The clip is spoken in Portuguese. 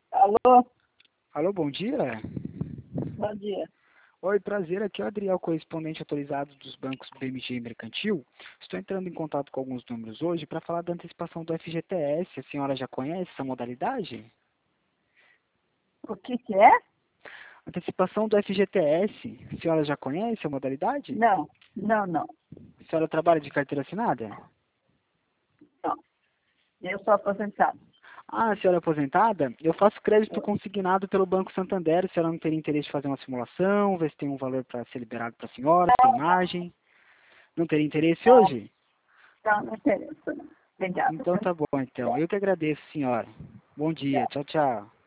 Alô, Alô, bom dia. bom dia. Oi, prazer. Aqui é o Adriel, correspondente autorizado dos bancos BMG e Mercantil. Estou entrando em contato com alguns números hoje para falar da antecipação do FGTS. A senhora já conhece essa modalidade? O que que é? Antecipação do FGTS. A senhora já conhece a modalidade? Não, não, não, A senhora trabalha de carteira assinada? não. Eu sou aposentado. Ah, a senhora é aposentada? Eu faço crédito consignado pelo Banco Santander. A senhora não teria interesse em fazer uma simulação, ver se tem um valor para ser liberado para a senhora, se tem margem? Não teria interesse hoje? Não, não interessa. Não. Obrigada. Então tá bom, então. Eu que agradeço, senhora. Bom dia. Obrigada. Tchau, tchau.